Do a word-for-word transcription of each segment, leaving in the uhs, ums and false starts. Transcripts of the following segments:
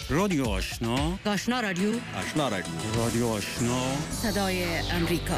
رادیو آشنا، آشنا رادیو، آشنا رادیو، رادیو آشنا، صدای امریکا.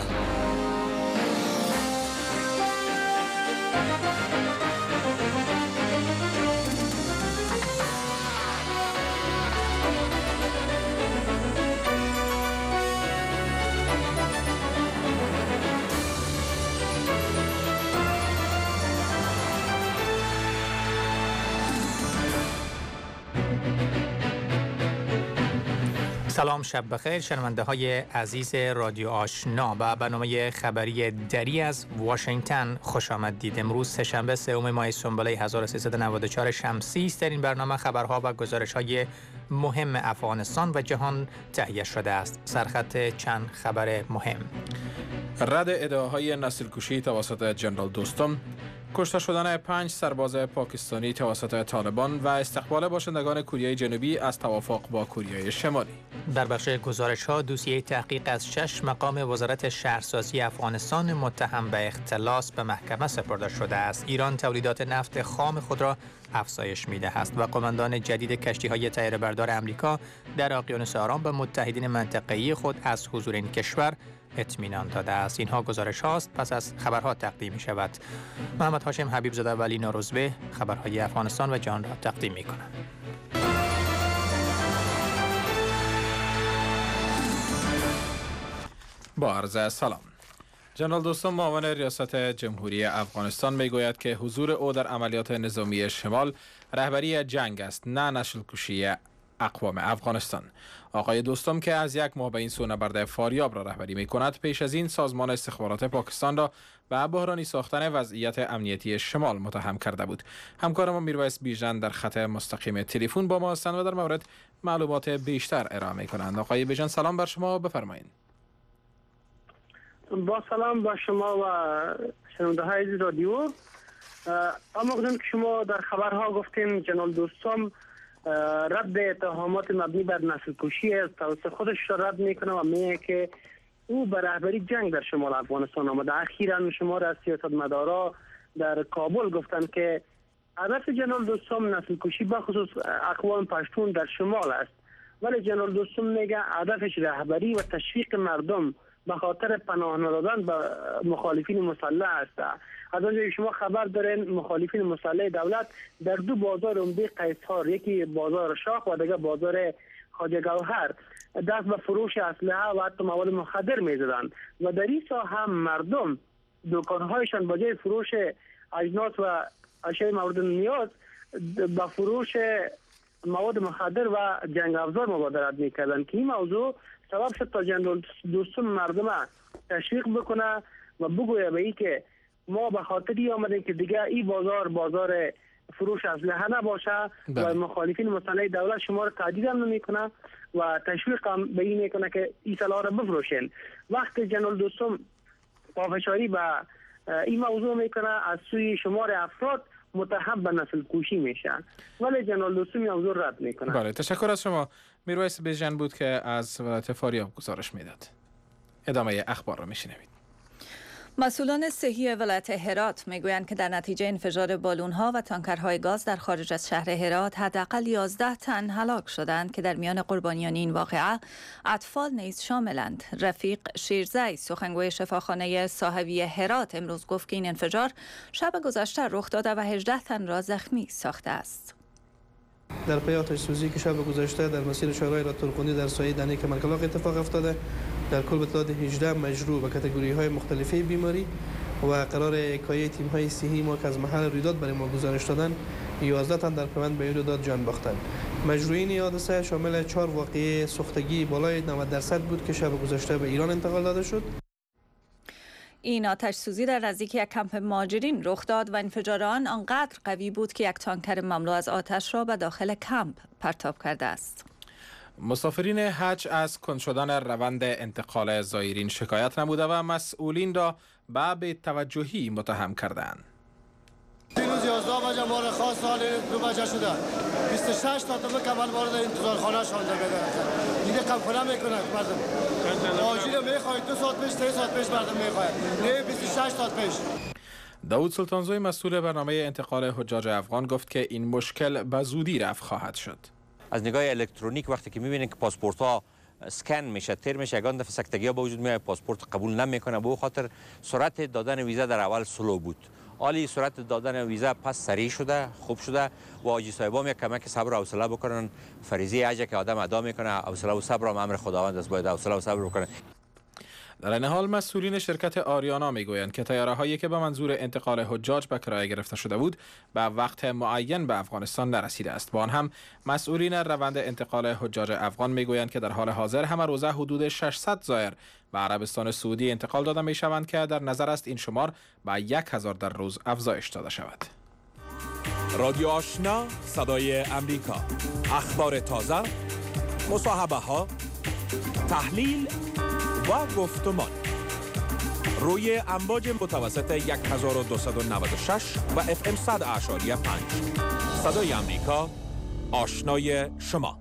سلام، شب بخیر شنونده های عزیز رادیو آشنا و برنامه خبری دری از واشنگتن خوش آمدید. امروز سه‌شنبه سوم ماه سنبله هزار و سیصد و نود و چهار شمسی است. در این برنامه خبرها و گزارش های مهم افغانستان و جهان تهیه شده است. سرخط چند خبر مهم: رد ادعاهای نسل‌کشی توسط جنرال دوستم، کشته شدن پنج سرباز پاکستانی توسط طالبان و استقبال باشندگان کره جنوبی از توافق با کره شمالی. در بخش گزارش ها، دوسیه تحقیق از شش مقام وزارت شهرسازی افغانستان متهم به اختلاس به محکمه سپرده شده است. ایران تولیدات نفت خام خود را افزایش می‌دهد است و قماندان جدید کشتی‌های طیاره‌بردار امریکا در اقیانوس آرام به متحدین منطقه‌ای خود از حضور این کشور اطمینان داده است. اینها گزارش هاست، پس از خبرها تقدیم می شود. محمد هاشم حبیب زاده و علی نوروزبه خبرهای افغانستان و جهان را تقدیم می کنند. با عرض سلام. جنرال دوستم معاون ریاست جمهوری افغانستان می گوید که حضور او در عملیات نظامی شمال رهبری جنگ است، نه نسل‌کشی اقوام افغانستان. آقای دوستم که از یک ماه به این سو نبرد فاریاب را رهبری می کند، پیش از این سازمان استخبارات پاکستان را به بحرانی ساختن وضعیت امنیتی شمال متهم کرده بود. همکار ما میرویس بیژن در خط مستقیم تلفن با ما هستند و در مورد معلومات بیشتر ارائه می کنند. آقای بیژن سلام بر شما، بفرمایید. با سلام با شما و شنونده های رادیو. اما که شما در خبرها گفتین جنرال دوستم رد اتهامات مبنی بر نسل کشی است، توسط خودش را رد میکنه و میگه که او به رهبری جنگ در شمال افغانستان آمده. اخیراً شما را سیاستمدارا در کابل گفتند که هدف جنرال دوستم نسل کشی به خصوص اقوام پشتون در شمال است، ولی جنرال دوستم میگه هدفش رهبری و تشویق مردم به خاطر پناه ندادن به مخالفین مسلح است. از آنجایی شما خبر دارین مخالفین مسلح دولت در دو بازار عمده قیصار، یکی بازار شاخ و دیگر بازار خواجه گوهر، دست به فروش اسلحه و حتی مواد مخدر میزدند و در این ساحه هم مردم دکانهایشان با جای فروش اجناس و اشیاء مورد نیاز به فروش مواد مخدر و جنگ افزار مبادرت میکردند که این موضوع سبب شد تا جنرال دوستم مردم تشویق بکنه و بگویه به این که ما به خاطری آمدیم که دیگه این بازار بازار فروش اسلحه نباشه و مخالفین مسلح دولت شما را تهدید هم نمیکنه و تشویق هم به این میکنه که این سلاح را بفروشین. وقتی جنرال دوستم پافشاری به این موضوع میکنه، از سوی شمار افراد متهم به نسل کشی میشن، ولی جنرال دوستم این موضوع رد میکنه. بله، تشکر از شما. میرویس بیژن بود که از ولایت فاریاب گزارش میداد. ادامه اخبار را میشنوید. مسئولان صحی ولایت هرات میگویند که در نتیجه انفجار بالون‌ها و تانکرهای گاز در خارج از شهر هرات حداقل یازده تن هلاک شدند که در میان قربانیان این واقعه اطفال نیز شاملند. رفیق شیرزی سخنگوی شفاخانه صاحبی هرات امروز گفت که این انفجار شب گذشته رخ داده و هجده تن را زخمی ساخته است. در پی آتش سوزی که شب گذشته در مسیر شهرهای رادترخونی در سایه دنی کمرکلاغ اتفاق افتاده، در کل به تعداد هجده مجروح و کاتگوری های مختلفی بیماری و قرار اکایی تیم های صحی ما که از محل رویداد برای ما گزارش دادن، یازده تن در پیوند به این رویداد جان باختند. مجروحین این حادثه شامل چهار واقعه سوختگی بالای نود درصد بود که شب گذشته به ایران انتقال داده شد. این آتش سوزی در نزدیک یک کمپ مهاجرین رخ داد و انفجار آن آنقدر قوی بود که یک تانکر مملو از آتش را به داخل کمپ پرتاب کرده است. مسافرین حج از کند شدن روند انتقال زائرین شکایت نموده و مسئولین را به بی‌توجهی متهم کردند. دیروز یازده بجه ما را خواست سال دو بجه شده. بیست و شش تا تو کمال ما را در انتظارخانه شانده بده. دیگه کم کنه میکنه مردم. آجیل میخواهید دو ساعت پیش سه ساعت پیش مردم میخواهید. نه بیست و شش ساعت پیش. داود سلطانزوی مسئول برنامه انتقال حجاج افغان گفت که این مشکل به زودی رفع خواهد شد. از نگاه الکترونیک وقتی که می‌بینید که پاسپورت ها اسکن میشه، تیر میشه، یگان دفعه سکتگی ها به وجود میاد، پاسپورت قبول نمیکنه. به خاطر سرعت دادن ویزا در اول سلو بود. حالی سرعت دادن ویزا پس سریع شده، خوب شده و حاجی صاحبام یک کمک صبر و حوصله بکنن. فریضه حج که آدم ادا میکنه، حوصله و صبر هم امر خداوند است، باید حوصله و صبر بکنه. در این حال مسئولین شرکت آریانا میگویند که طیاره هایی که به منظور انتقال حجاج به کرایه گرفته شده بود به وقت معین به افغانستان نرسیده است. با آن هم مسئولین روند انتقال حجاج افغان میگویند که در حال حاضر همه روزه حدود ششصد زائر به عربستان سعودی انتقال داده می شوند که در نظر است این شمار به یک هزار در روز افزایش داده شود. رادیو آشنا، صدای امریکا، اخبار تازه، مصاحبه ها، تحلیل و گفتمان روی امواج متوسط یک هزار و دویست و نود و شش و اف ام صد اعشاری پنج. صدای امریکا، آشنای شما.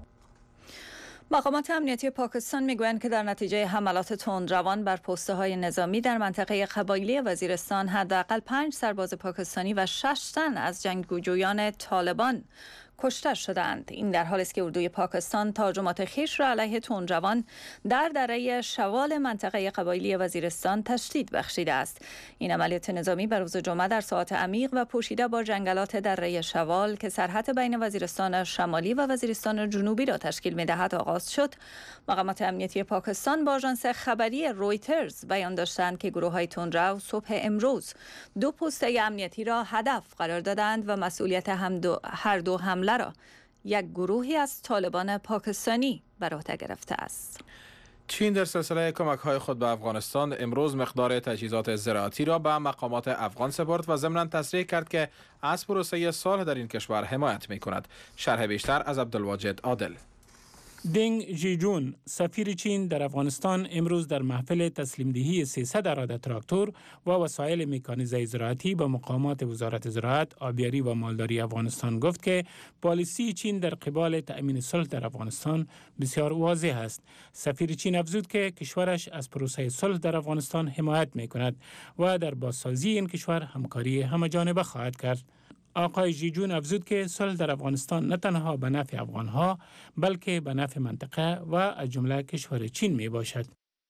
مقامات امنیتی پاکستان میگویند که در نتیجه حملات تندروان بر پست‌های نظامی در منطقه قبایلی وزیرستان حداقل پنج سرباز پاکستانی و شش تن از جنگجویان طالبان کشته شدند. این در حالی است که اردوی پاکستان تهاجمات خویش را علیه تندروان در دره شوال منطقه قبایلی وزیرستان تشدید بخشیده است. این عملیات نظامی بر روز جمعه در ساعات عمیق و پوشیده با جنگلات دره شوال که سرحد بین وزیرستان شمالی و وزیرستان جنوبی را تشکیل می‌دهد آغاز شد. مقامات امنیتی پاکستان با آژانس خبری رویترز بیان داشتند که گروه‌های تندرو صبح امروز دو پست امنیتی را هدف قرار دادند و مسئولیت هم دو هر دو حمله را یک گروهی از طالبان پاکستانی بر عهده گرفته است. چین در سلسله کمک‌های خود به افغانستان امروز مقدار تجهیزات زراعتی را به مقامات افغان سپرد و ضمناً تصریح کرد که از پروسه صلح در این کشور حمایت می‌کند. شرح بیشتر از عبدالواجد عادل. دنگ ژیجون سفیر چین در افغانستان امروز در محفل تسلیم دهی سیصد اراده تراکتور و وسایل مکانیزه زراعتی به مقامات وزارت زراعت، آبیاری و مالداری افغانستان گفت که پالیسی چین در قبال تأمین صلح در افغانستان بسیار واضح است. سفیر چین افزود که کشورش از پروسه صلح در افغانستان حمایت می‌کند و در بازسازی این کشور همکاری همه‌جانبه خواهد کرد. آقای ژیجون افزود که صلح در افغانستان نه تنها به نفع افغانها بلکه به نفع منطقه و از جمله کشور چین می باشد.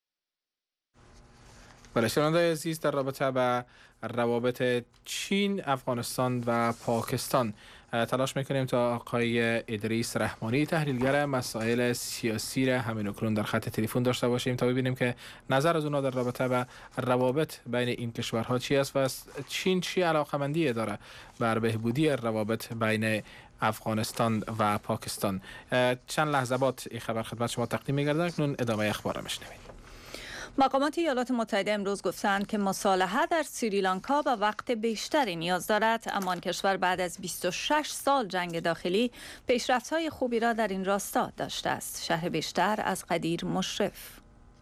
بله شنوندگان عزیز، در رابطه با روابط چین، افغانستان و پاکستان تلاش میکنیم تا آقای ادریس رحمانی تحلیلگر مسائل سیاسی را همین اکنون در خط تلفن داشته باشیم تا ببینیم که نظر از اونا در رابطه با روابط بین این کشورها چی است و چین چی علاقمندی داره بر بهبودی روابط بین افغانستان و پاکستان. چند لحظه بعد این خبر خدمت شما تقدیم می‌گردم. اکنون ادامه اخبار را میشنوید. مقامات ایالات متحده امروز گفتند که مصالحه در سریلانکا به وقت بیشتری نیاز دارد، اما آن کشور بعد از بیست و شش سال جنگ داخلی پیشرفت‌های خوبی را در این راستا داشته است. شرح بیشتر از قدیر مشرف.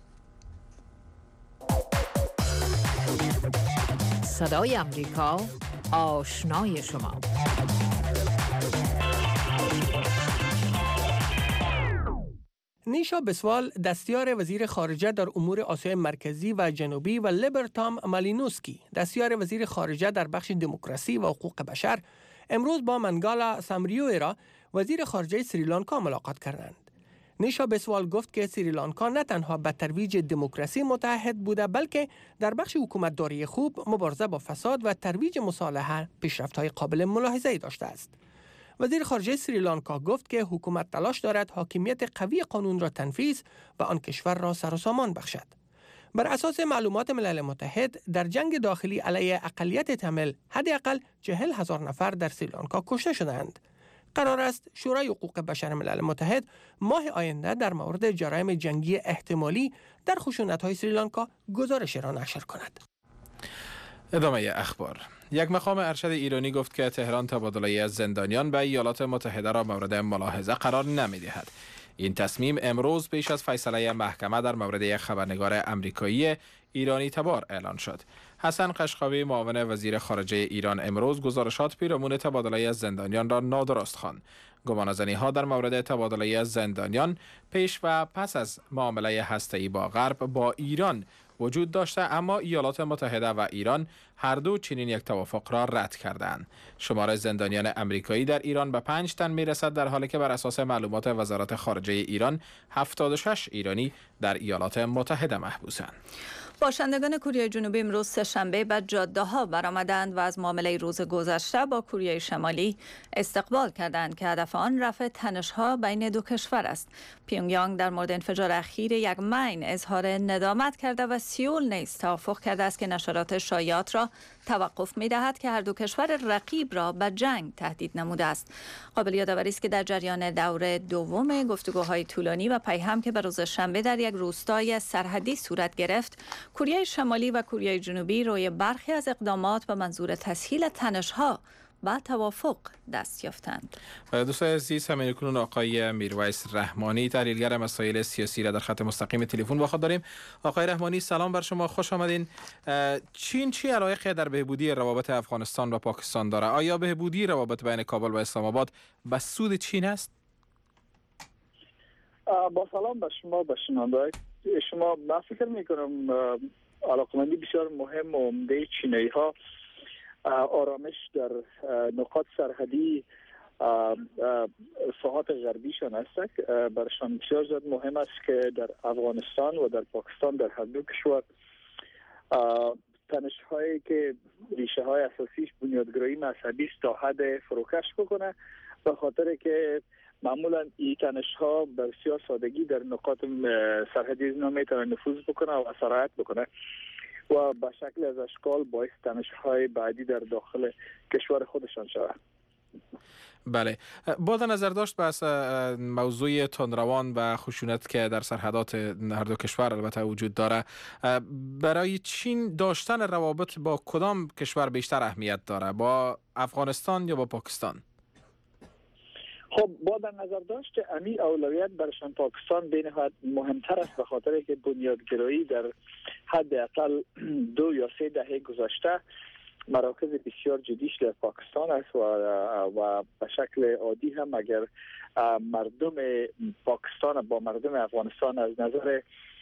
صدای امریکا، آشنای شما. نیشا بسوال دستیار وزیر خارجه در امور آسیای مرکزی و جنوبی و لیبرتام مالینوسکی دستیار وزیر خارجه در بخش دموکراسی و حقوق بشر امروز با منگالا سامریویرا وزیر خارجه سریلانکا ملاقات کردند. نیشا بسوال گفت که سریلانکا نه تنها به ترویج دموکراسی متعهد بوده بلکه در بخش حکومتداری خوب، مبارزه با فساد و ترویج مصالحه پیشرفت‌های قابل ملاحظه‌ای داشته است. وزیر خارجه سریلانکا گفت که حکومت تلاش دارد حاکمیت قوی قانون را تنفیذ و آن کشور را سر و سامان بخشد. بر اساس معلومات ملل متحد در جنگ داخلی علیه اقلیت تامل حداقل چهل هزار نفر در سریلانکا کشته شدند. قرار است شورای حقوق بشر ملل متحد ماه آینده در مورد جرایم جنگی احتمالی در خشونت‌های سریلانکا گزارش را نشر کند. ادامه اخبار. یک مقام ارشد ایرانی گفت که تهران تبادله از زندانیان به ایالات متحده را مورد ملاحظه قرار نمی‌دهد. این تصمیم امروز پیش از فیصله محکمه در مورد یک خبرنگار آمریکایی ایرانی تبار اعلان شد. حسن قشقاوی معاون وزیر خارجه ایران امروز گزارشات پیرامون تبادله از زندانیان را نادرست خواند. گمانه‌زنی‌ها در مورد تبادله از زندانیان پیش و پس از معامله هسته‌ای با غرب با ایران وجود داشته، اما ایالات متحده و ایران هر دو چنین یک توافق را رد کردند. شمار زندانیان امریکایی در ایران به پنج تن میرسد، در حالی که بر اساس معلومات وزارت خارجه ایران هفتاد و شش ایرانی در ایالات متحده محبوسند. باشندگان کره جنوبی امروز سه‌شنبه به جاده ها برآمدند و از معامله روز گذشته با کره شمالی استقبال کردند که هدف آن رفع تنش‌ها بین دو کشور است. پیونگیانگ در مورد انفجار اخیر یک مین اظهار ندامت کرده و سئول نیز توافق کرده است که نشرات شایعات را توقف می‌دهد که هر دو کشور رقیب را به جنگ تهدید نموده است. قابل یادآوری است که در جریان دوره دوم گفتگوهای طولانی و پیهم که به روز شنبه در یک روستای سرحدی صورت گرفت، کره شمالی و کره جنوبی روی برخی از اقدامات به منظور تسهیل تنش‌ها و توافق دست یافتند. دوستان عزیز، همین کنون آقای میرویس رحمانی، تحلیلگر مسائل سیاسی را در خط مستقیم تلفن با خود داریم. آقای رحمانی، سلام بر شما، خوش آمدین. چین چی علایقی در بهبودی روابط افغانستان و پاکستان داره؟ آیا بهبودی روابط بین کابل و اسلام آباد به سود چین است؟ با سلام به شما، به شنوندگان شما. من فکر میکنم علاقمندی بسیار مهم و عمده چینی ها آرامش در نقاط سرحدی ساحات غربیشان است. برشان بسیار زیاد مهم است که در افغانستان و در پاکستان در هر دو کشور تنش هایی که ریشه های اساسیش بنیادگرایی مذهبی است تا حد فروکش بکنه، به خاطر که معمولا این تنش ها بسیار سادگی در نقاط سرحدی اینا میتونه نفوذ بکنه و سرایت بکنه و به شکل از اشکال باعث تنش های بعدی در داخل کشور خودشان شود. بله، با در نظر داشت بس موضوع تندروان و خشونت که در سرحدات هر دو کشور البته وجود داره، برای چین داشتن روابط با کدام کشور بیشتر اهمیت داره؟ با افغانستان یا با پاکستان؟ خب با در نظر داشت که امی اولویت برشان پاکستان به نهایت مهمتر است، به خاطر که بنیادگرایی در حداقل دو یا سه دهه گذشته مراکز بسیار جدیش در پاکستان است و و به شکل عادی هم اگر مردم پاکستان با مردم افغانستان از نظر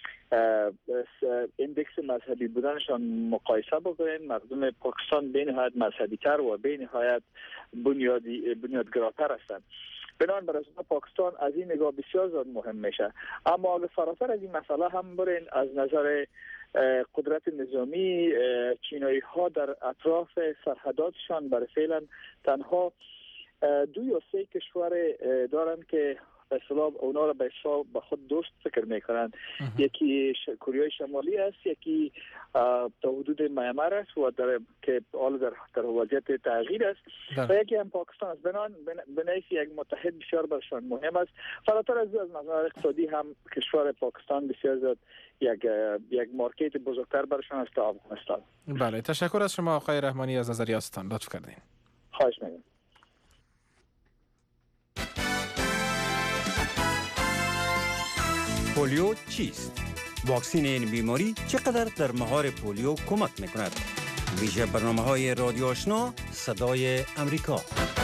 اندکس مذهبی بودنشان مقایسه بکنیم، مردم پاکستان به نهایت مذهبی تر و به نهایت بنیادی بنیادگراتر هستند. بنابراین برای پاکستان از این نگاه بسیار زیاد مهم میشه. اما اگر فراتر از این مسئله هم برین، از نظر قدرت نظامی چینایی ها در اطراف سرحداتشان برای فعلا تنها دو یا سه کشور دارند که به اصطلاح اونا را به حساب به خود دوست فکر میکنند. یکی کره شمالی است، یکی تا حدود میانمار است و در که حال در در وضعیت تغییر است و یکی هم پاکستان است. بنان بنایش یک متحد بسیار برشان مهم است. فراتر از از نظر اقتصادی هم کشور پاکستان بسیار زیاد یک یک مارکت بزرگتر برشان است تا افغانستان. بله، تشکر از شما آقای رحمانی از نظریاتتان، لطف کردین. خواهش می‌کنم. پولیو چیست؟ واکسین این بیماری چقدر در مهار پولیو کمک میکند؟ ویژه برنامه‌های رادیو آشنا صدای امریکا.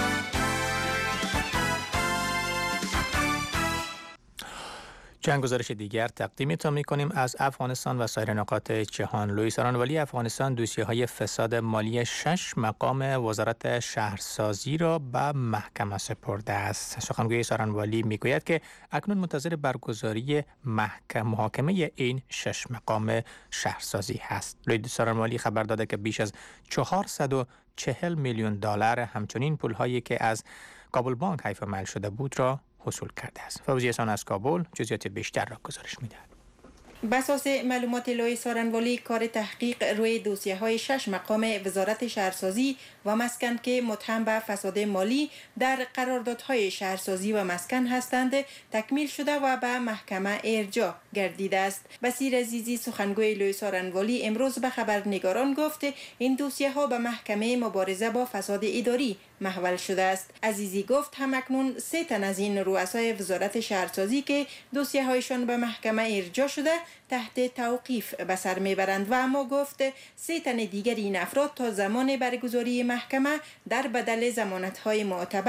چند گزارش دیگر تقدیمتان می‌کنیم از افغانستان و سایر نقاط جهان. لوئیس آرانوالی افغانستان دوسیه‌های فساد مالی شش مقام وزارت شهرسازی را به محکمه سپرده است. سخنگوی آرانوالی می‌گوید که اکنون منتظر برگزاری محکمه محاکمه این شش مقام شهرسازی هست. لوئیس آرانوالی خبر داده که بیش از چهارصد و چهل میلیون دلار همچنین پول‌هایی که از کابل بانک حیف عمل شده بود را حصول کرده است. فوزیه احسان از کابل جزئیات بیشتر را گزارش می‌دهد. بر اساس معلومات لوئیس آرانوالی، کار تحقیق روی دوسیه‌های شش مقام وزارت شهرسازی و مسکن که متهم به فساد مالی در قراردادهای شهرسازی و مسکن هستند تکمیل شده و به محکمه ارجاع گردیده است. بصیر عزیزی سخنگوی لوئیس آرانوالی امروز به خبرنگاران گفت این دوسیه‌ها به محکمه مبارزه با فساد اداری محول شده است. عزیزی گفت همکنون سه تن از این رؤسای وزارت شهرسازی که دوسیه‌هایشان به محکمه ارجاع شده تحت توقیف به سر میبرند و اما گفت سه تن دیگر این افراد تا زمان برگزاری محکمه در بدل ضمانت‌های معتبر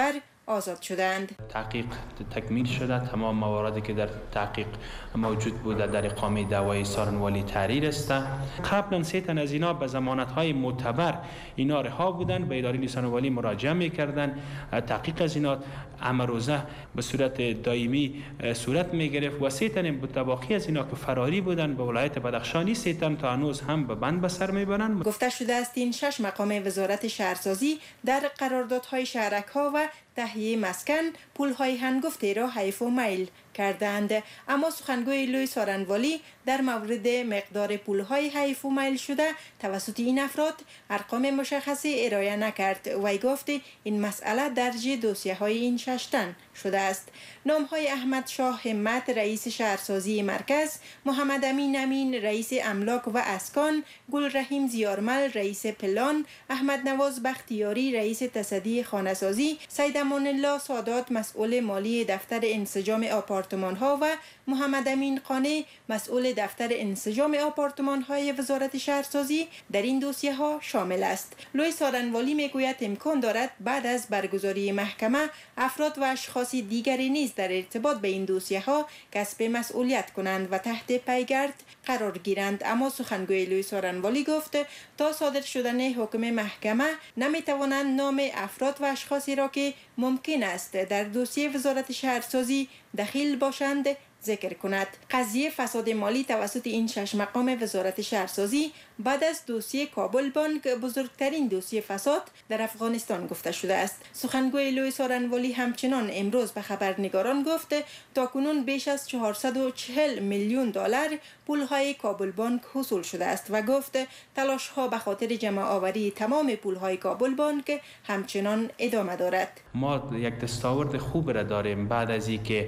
آزاد شدند. تحقیق تکمیل شده. تمام مواردی که در تحقیق موجود بوده در اقامه دعوای سارنوالی تحریر است. قبلا سه تن از اینا به ضمانت‌های معتبر اینا رها بودن، به اداره سارنوالی مراجعه می‌کردن. تحقیق از اینا امروزه به صورت دائمی صورت می‌گرفت و سه تن متباقی از اینا که فراری بودن به ولایت بدخشانی، سه تن تا هنوز هم به بند به سر می‌برند. گفته شده است این شش مقام وزارت شهرسازی در قراردادهای شهرک‌ها و تهیه مسکن پول‌های هنگفتی را حیف و میل کردند. اما سخنگوی لوی سارنوالی در مورد مقدار پول‌های حیف و میل شده توسط این افراد ارقام مشخصی ارائه نکرد. وی گفت این مسئله درج دوسیه‌های این شش تن شده است. نام‌های احمد شاه همت رئیس شهرسازی مرکز، محمد امین امین رئیس املاک و اسکان، گل رحیم زیارمل رئیس پلان، احمد نواز بختیاری رئیس تصدی خانه‌سازی، سید امان الله سادات مسئول مالی دفتر انسجام آپارتمان‌ها و محمد امین قانع مسئول دفتر انسجام آپارتمان‌های وزارت شهرسازی در این دوسیه ها شامل است. لوی سارنوالی میگوید امکان دارد بعد از برگزاری محکمه افراد و اشخاص دیگری نیز در ارتباط به این دوسیه ها کسب مسئولیت کنند و تحت پیگرد قرار گیرند. اما سخنگوی لوی سارنوالی گفت تا صادر شدن حکم محکمه نمیتوانند نام افراد و اشخاصی را که ممکن است در دوسیه وزارت شهرسازی دخیل باشند ذکر کند. قضیه فساد مالی توسط این شش مقام وزارت شهرسازی بعد از دوسیه کابل بانک بزرگترین دوسیه فساد در افغانستان گفته شده است. سخنگوی لوی سارنوالی همچنان امروز به خبرنگاران گفت تاکنون بیش از چهارصد و چهل میلیون دلار پولهای کابل بانک حصول شده است و گفت تلاش ها به خاطر جمع آوری تمام پولهای کابل بانک همچنان ادامه دارد. ما یک دستاورد خوب را داریم بعد از اینکه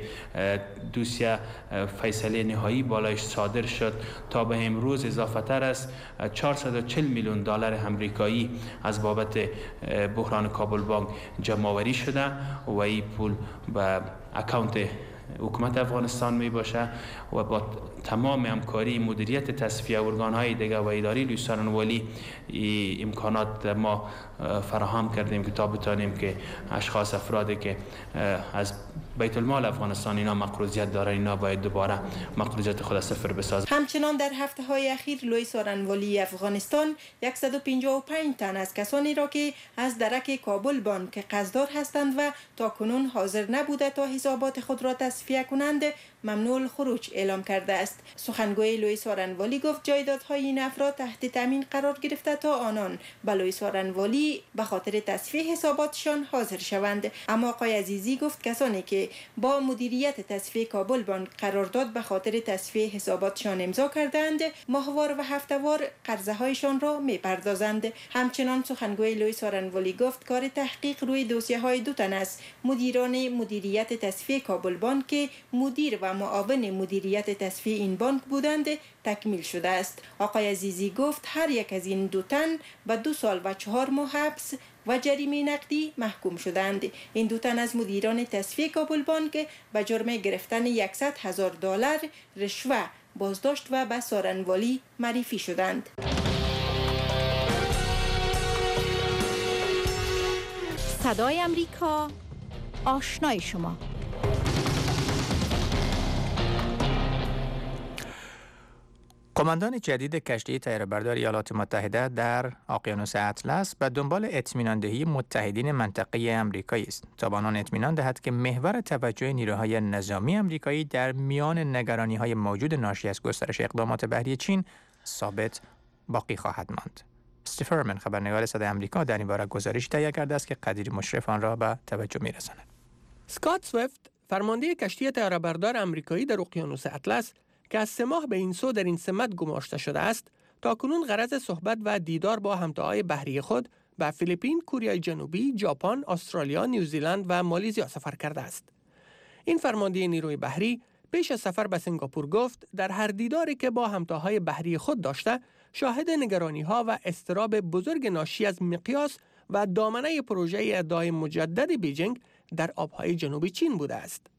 دوسیه فیصله نهایی بالایش صادر شد تا به امروز اضافه تر است چهارصد و چهل میلیون دلار امریکایی از بابت بحران کابل بانک جمع آوری شده و این پول به اکانت حکومت افغانستان می باشه و با تمام همکاری مدیریت تصفیه ارگان‌های دیگر و اداره لوی سارنوالی امکانات ما فراهم کردیم که تا بتانیم که اشخاص افرادی که از بیت المال افغانستان اینا مقروضیت دارن اینا باید دوباره مقروضیت خود صفر بسازند. همچنان در هفته های اخیر لوی سارنوالی افغانستان صد و پنجاه و پنج تن از کسانی را که از درک کابل بانک قرضدار هستند و تا کنون حاضر نبوده تا حسابات خود را تصفیه کنند ممنوع الخروج اعلام کرده است. سخنگوی لوی سارنوالی گفت جایدادهای این افراد تحت تامین قرار گرفته تا آنان به لوی سارنوالی به خاطر تصفیه حساباتشان حاضر شوند. اما آقای عزیزی گفت کسانی که با مدیریت تصفیه کابل بانک قرارداد به خاطر تصفیه حساباتشان امضا کردند ماهوار و هفتهوار قرضه هایشان را میپردازند. همچنان سخنگوی لوی سارنوالی گفت کار تحقیق روی دوسیه های دو تن است. مدیران مدیریت تصفیه کابل بانک که مدیر و معاون مدیریت تصفیه این بانک بودند تکمیل شده است. آقای عزیزی گفت هر یک از این دو تن به دو سال و چهار ماه حبس و جریمه نقدی محکوم شدند. این دو تن از مدیران تصفیه کابل بانک به جرم گرفتن صد هزار دلار رشوه بازداشت و به سارنوالی معرفی شدند. صدای امریکا، آشنای شما. قماندان جدید کشتی طیاره‌بردار ایالات متحده در اقیانوس اطلس به دنبال اطمینان‌دهی متحدین منطقه آمریکایی است تا به آنان اطمینان دهد که محور توجه نیروهای نظامی آمریکایی در میان نگرانی‌های موجود ناشی از گسترش اقدامات بحری چین ثابت باقی خواهد ماند. استیفرمن خبرنگار صدای آمریکا در این باره گزارش تهیه کرده است که قدیر مشرف آن را به توجه می‌رساند. اسکات سویفت فرمانده کشتی طیاره‌بردار آمریکایی در اقیانوس اطلس که از سه ماه به این سو در این سمت گماشته شده است، تاکنون غرض صحبت و دیدار با همتاهای بحری خود به فیلیپین، کره جنوبی، ژاپن، استرالیا، نیوزیلند و مالزیا سفر کرده است. این فرمانده نیروی بحری پیش از سفر به سنگاپور گفت در هر دیداری که با همتاهای بحری خود داشته، شاهد نگرانی‌ها و اضطراب بزرگ ناشی از مقیاس و دامنه پروژه ادعای مجدد بیجینگ در آبهای جنوبی چین بوده است.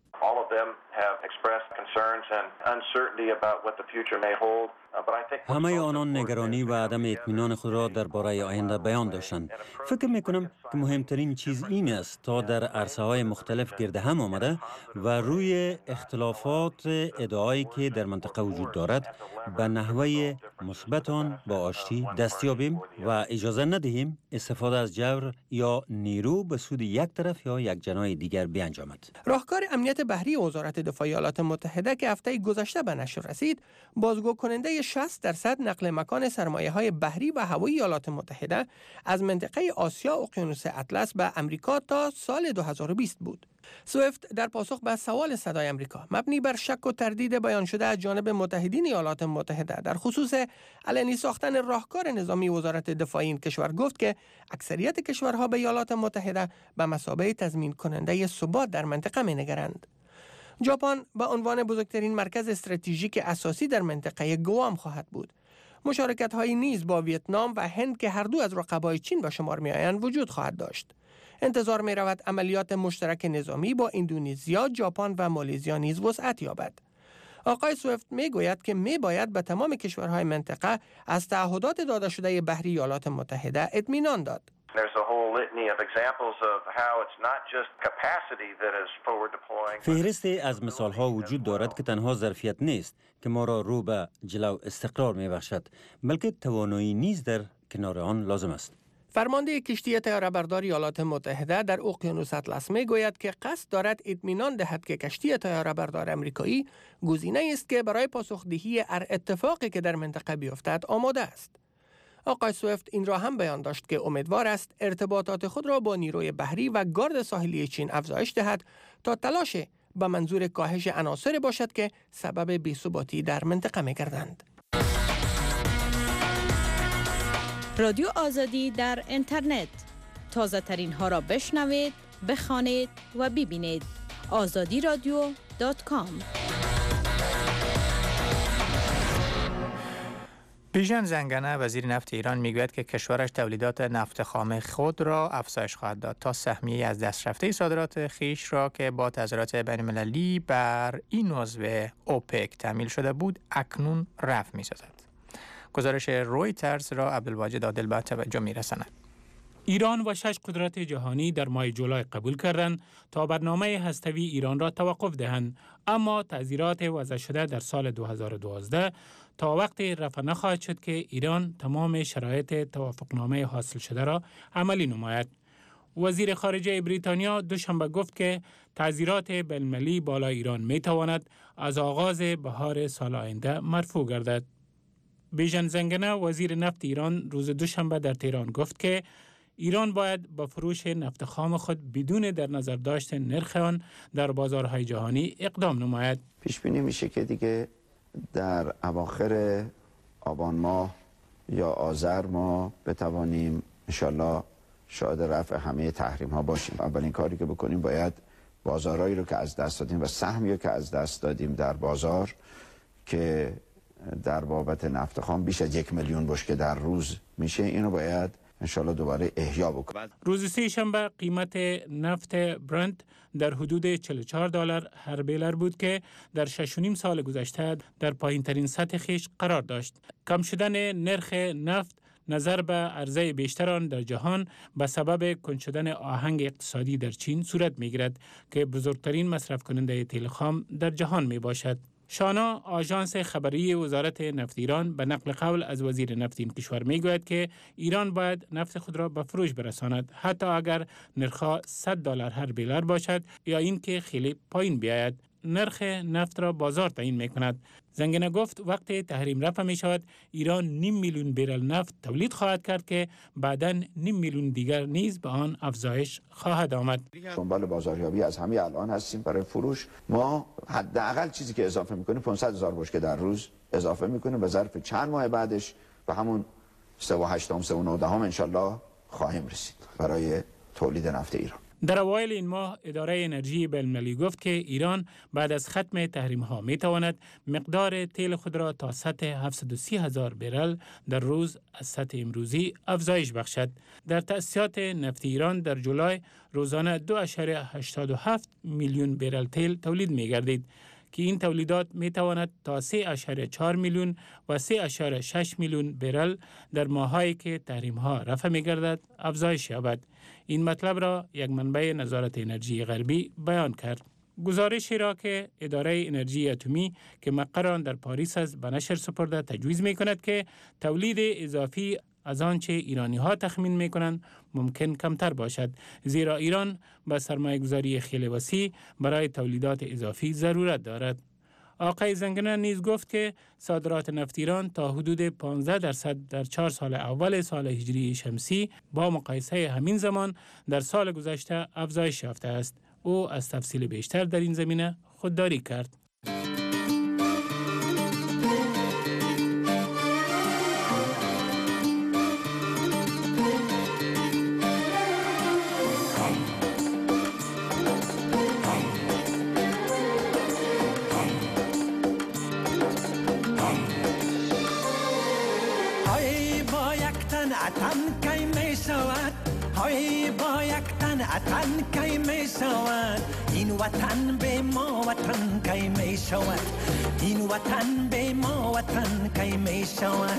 همه آنان نگرانی و عدم اطمینان خود را درباره آینده بیان داشتند. فکر میکنم که مهمترین چیز این است تا در عرصه های مختلف گرد هم آمده و روی اختلافات ادعایی که در منطقه وجود دارد به نحوه مثبت آن با آشتی دست یابیم و اجازه ندهیم استفاده از جبر یا نیرو به سود یک طرف یا یک جناح دیگر بیانجامد. راهکار امنیت بحری وزارت دفاع ایالات متحده که هفته گذشته به نشر رسید، بازگو کننده شصت درصد نقل مکان سرمایه‌های بحری و هوایی ایالات متحده از منطقه آسیا اقیانوس اطلس به امریکا تا سال دو هزار و بیست بود. سویفت در پاسخ به سوال صدای امریکا مبنی بر شک و تردید بیان شده از جانب متحدین ایالات متحده در خصوص علنی ساختن راهکار نظامی وزارت دفاع این کشور گفت که اکثریت کشورها به ایالات متحده به مثابه تضمین کننده ثبات در منطقه می‌نگرند. ژاپن به عنوان بزرگترین مرکز استراتژیک اساسی در منطقه گوام خواهد بود. مشارکت‌هایی نیز با ویتنام و هند که هر دو از رقبای چین به شمار می‌آیند وجود خواهد داشت. انتظار می رود عملیات مشترک نظامی با اندونزیا، ژاپن و مالزیا نیز وسعت یابد. آقای سویفت می گوید که می باید به تمام کشورهای منطقه از تعهدات داده شده بحری ایالات متحده اطمینان داد. فهرستی از مثالها وجود دارد که تنها ظرفیت نیست که ما را رو به جلو استقرار می بخشد، بلکه توانایی نیز در کنار آن لازم است. فرمانده کشتی طیاره‌بردار ایالات متحده در اقیانوس اطلس می گوید که قصد دارد اطمینان دهد که کشتی طیاره‌بردار آمریکایی گزینه‌ای است که برای پاسخدهی هر اتفاقی که در منطقه بیفتد آماده است. آقای سویفت این را هم بیان داشت که امیدوار است ارتباطات خود را با نیروی بحری و گارد ساحلی چین افزایش دهد تا تلاش به منظور کاهش عناصری باشد که سبب بی‌ثباتی در منطقه می‌گردند. رادیو آزادی در اینترنت، تازه ترین ها را بشنوید، بخوانید و ببینید. آزادی رادیو دات کام. بیژن زنگنه وزیر نفت ایران میگوید که کشورش تولیدات نفت خام خود را افزایش خواهد داد تا سهمیه از دست رفته صادرات خیش را که با تظاهرات بین‌المللی بر این عضو اوپک تأمین شده بود اکنون رفع می‌سازد. گزارش رویترز را عبدالواجد عادل به توجه می‌رساند. ایران و شش قدرت جهانی در ماه جولای قبول کردند تا برنامه هسته‌ای ایران را توقف دهند، اما تعزیرات وضع شده در سال دو هزار و دوازده تا وقتی رفع نخواهد شد که ایران تمام شرایط توافقنامه حاصل شده را عملی نماید. وزیر خارجه بریتانیا دوشنبه گفت که تعزیرات بین‌المللی بالای ایران می‌تواند از آغاز بهار سال آینده مرفوع گردد. بیژن زنگنه وزیر نفت ایران روز دوشنبه در تهران گفت که ایران باید با فروش نفت خام خود بدون در نظر داشتن نرخ آن در بازارهای جهانی اقدام نماید. پیش بینی میشه که دیگه در اواخر آبان ماه یا آذر ما بتوانیم انشالله شاهد رفع همه تحریم ها باشیم. اولین کاری که بکنیم باید بازارهایی رو که از دست دادیم و سهمی رو که از دست دادیم در بازار که در بابت نفت خام بیش از یک میلیون بشکه در روز میشه، اینو باید انشالله دوباره احیا بکنیم. روز سه شنبه قیمت نفت برنت در حدود چهل و چهار دلار هر بیلر بود که در شش و نیم سال گذشته در پایین ترین سطح خیش قرار داشت. کم شدن نرخ نفت نظر به عرضه بیشتر آن در جهان به سبب کند شدن آهنگ اقتصادی در چین صورت می‌گیرد که بزرگترین مصرف کننده تیل خام در جهان می باشد. شانا آژانس خبری وزارت نفت ایران به نقل قول از وزیر نفت این کشور میگوید که ایران باید نفت خود را به فروش برساند حتی اگر نرخ صد دلار هر بیلر باشد یا اینکه خیلی پایین بیاید. نرخ نفت را بازار تعیین میکند. زنگنه گفت وقتی تحریم رفع می شود ایران نیم میلیون بیرل نفت تولید خواهد کرد که بعداً نیم میلیون دیگر نیز به آن افزایش خواهد آمد. دنبال بازاریابی از همین الان هستیم برای فروش. ما حداقل چیزی که اضافه میکنیم پانصد هزار بشکه در روز اضافه میکنیم، به ظرف چند ماه بعدش به همون سه و هشت سه و نه ان شاء الله خواهیم رسید برای تولید نفت ایران. در اوایل این ماه اداره انرژی بین‌المللی گفت که ایران بعد از ختم تحریم ها می تواند مقدار تیل خود را تا سطح هفتصد و سی هزار برل در روز از سطح امروزی افزایش بخشد. در تأسیسات نفتی ایران در جولای روزانه دو اشاره هشتاد و هفت میلیون برل تیل تولید می گردید که این تولیدات می تواند تا سه اشاره چهار میلیون و سه اشاره شش میلیون برل در ماهایی که تحریم ها رفع می گردد افزایش یابد. این مطلب را یک منبع نظارت انرژی غربی بیان کرد. گزارشی را که اداره انرژی اتمی که مقر آن در پاریس است به نشر سپرده تجویز می کند که تولید اضافی از آنچه ایرانی ها تخمین می کنند ممکن کمتر باشد، زیرا ایران به سرمایه گذاری خیلی وسیع برای تولیدات اضافی ضرورت دارد. آقای زنگنه نیز گفت که صادرات نفت ایران تا حدود پانزده درصد در چهار سال اول سال هجری شمسی با مقایسه همین زمان در سال گذشته افزایش یافته است. او از تفصیل بیشتر در این زمینه خودداری کرد. وطن کی می شود این وطن به ما وطن کی می شود این وطن به ما وطن کی می شود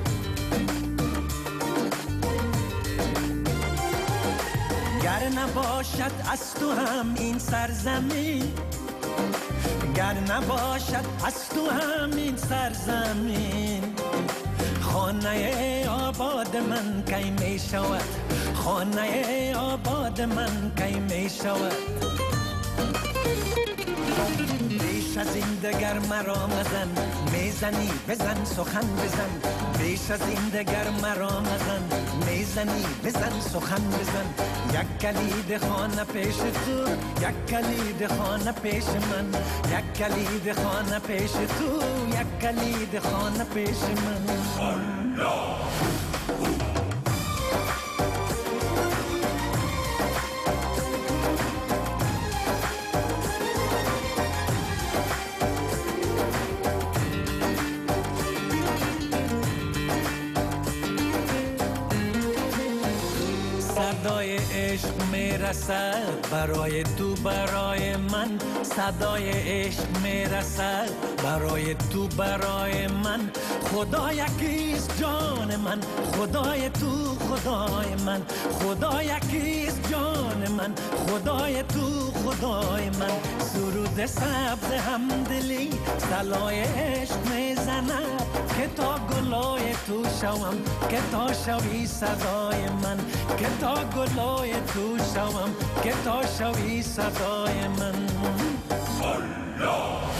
گر نباشد از تو هم این سرزمین گر نباشد از تو هم این سرزمین خانه آباد من کی می شود خانه آباد من کی می شود بیش از این دگر مرا مزن میزنی بزن سخن بزن بیش از این دگر مرا مزن میزنی بزن سخن بزن یک کلید خانه پیش تو یک کلید خانه پیش من یک کلید خانه پیش تو یک کلید خانه پیش من الله صدای عشق میرسد برای تو برای من صدای عشق میرسد برای تو برای من خدا یکیست جان من خدای تو خدای من خدا یکیست جان من خدای تو خدای من سرود سبز همدلی صلای عشق میزند که تا گلای تو شوم که تا شوی صدای من که تا گلای تو شوم که تا شوی صدای من الله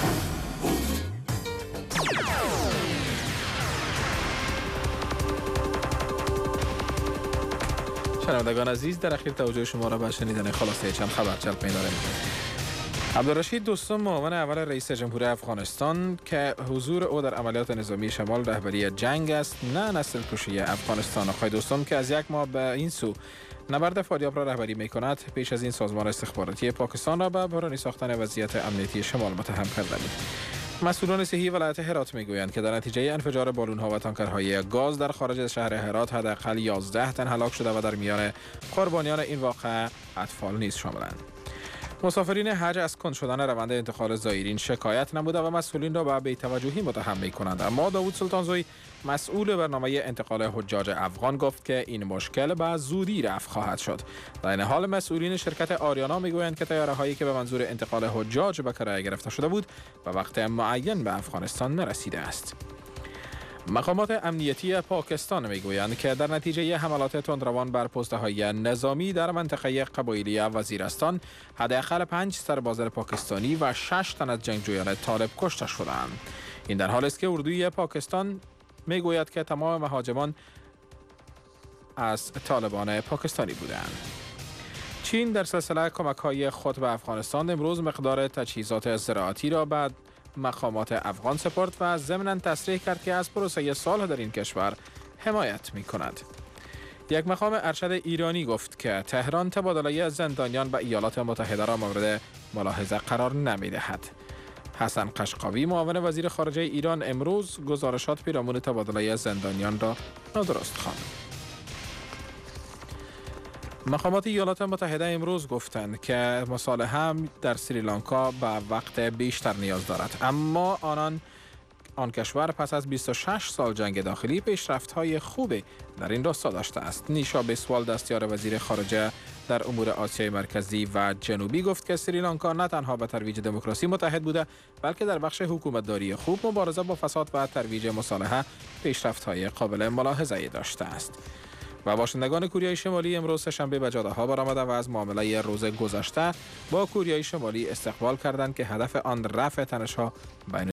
شنوندگان عزیز در اخیر توجه شما را به شنیدن خلاصه چند خبر جلب می‌داریم. عبدالرشید دوستم معاون اول رئیس جمهور افغانستان که حضور او در عملیات نظامی شمال رهبری جنگ است نه نسل کشی افغانستان. آقای دوستم که از یک ماه به این سو نبرد فاریاب را رهبری می کند پیش از این سازمان استخباراتی پاکستان را به بحرانی ساختن وضعیت امنیتی شمال متهم کرده بود. مسئولان صحی ولایت هرات میگویند که در نتیجه انفجار بالون‌ها و تانکرهای گاز در خارج از شهر هرات حداقل یازده تن هلاک شده و در میان قربانیان این واقعه اطفال نیز شاملند. مسافرین حج از کند شدن روند انتقال زائرین شکایت نموده و مسئولین را به بی‌توجهی متهم می‌کنند. اما داوود سلطانزوی مسئول برنامه انتقال حجاج افغان گفت که این مشکل به زودی رفع خواهد شد. در این حال مسئولین شرکت آریانا میگویند که طیاره‌هایی که به منظور انتقال حجاج به کرایه گرفته شده بود و وقت معین به افغانستان نرسیده است. مقامات امنیتی پاکستان میگویند که در نتیجه حملات تندروان بر پست‌های نظامی در منطقه قبایلی وزیرستان حداقل پنج سرباز پاکستانی و شش تن از جنگجویان طالب کشته شدند. این در حالی است که اردوی پاکستان میگوید که تمام مهاجمان از طالبان پاکستانی بودند. چین در سلسله کمک‌های خود به افغانستان امروز مقدار تجهیزات زراعتی را بعد مقامات افغان سپرد و ضمناً تصریح کرد که از پروسه صلح در این کشور حمایت می کند. یک مقام ارشد ایرانی گفت که تهران تبادله زندانیان به ایالات متحده را مورد ملاحظه قرار نمی‌دهد. حسن قشقاوی معاون وزیر خارجه ایران امروز گزارشات پیرامون تبادله زندانیان را نادرست خواند. مقامات ایالات متحده امروز گفتند که مصالحه در سریلانکا به وقت بیشتر نیاز دارد، اما آنان آن کشور پس از بیست و شش سال جنگ داخلی پیشرفت‌های خوبی در این راستا داشته است. نیشا بیسوال دستیار وزیر خارجه در امور آسیای مرکزی و جنوبی گفت که سریلانکا نه تنها به ترویج دموکراسی متحد بوده، بلکه در بخش حکومتداری خوب، مبارزه با فساد و ترویج مصالحه پیشرفت‌های قابل ملاحظه‌ای داشته است. و باشندگان کوریای شمالی امروز شنبه به جاده‌ها برآمده و از معامله روز گذشته با کوریای شمالی استقبال کردند که هدف آن رفع تنش‌ها بین